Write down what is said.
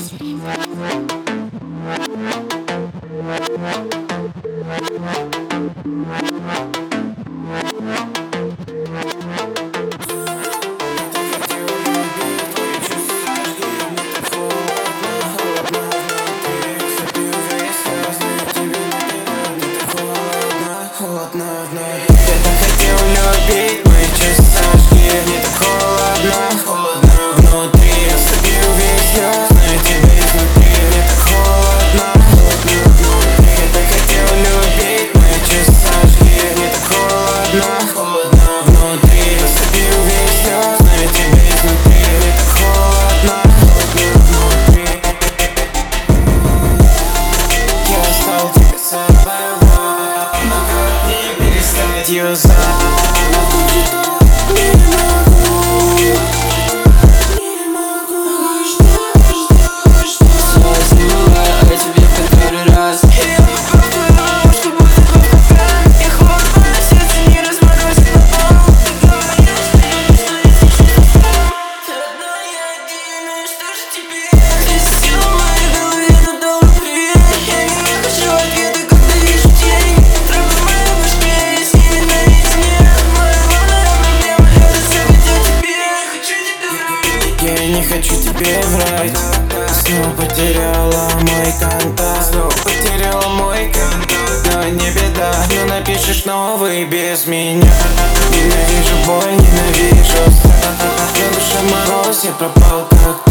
Я так хотел любить, мои чувства жги. Мне так холодно внутри. Я слепил весь я, знаю тебя изнутри. Мне так холодно внутри. Я так хотел любить, мои чувства жги. Мне так холодно внутри. Я слепил весь я, знаю тебя изнутри. Мне так холодно внутри. Я стал тебе своего, не перестать юзать. Я не хочу тебе врать. Снова потеряла мой контакт. Но не беда, но напишешь новый без меня. Ненавижу боль, ненавижу страх. На душе мороз, я пропал как